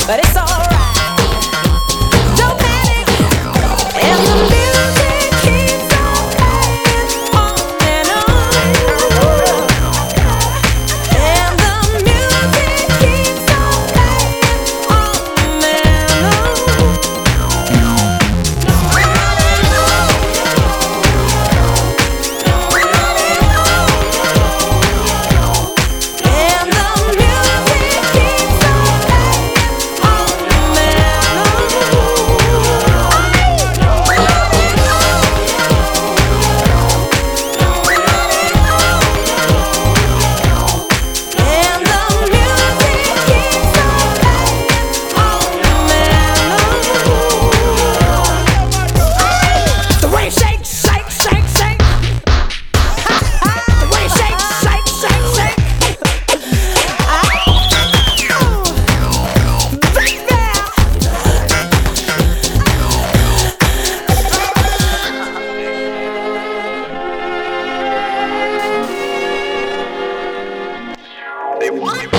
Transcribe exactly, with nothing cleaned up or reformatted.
but it's alright. Don't panic, and the music keeps on playing on and on. And the music keeps on playing on and on. And the music keeps on playing on and And the music keeps on playing on and The way it shakes, shake, shake, shake. The way it shakes, shake, shake, shake. Baby. They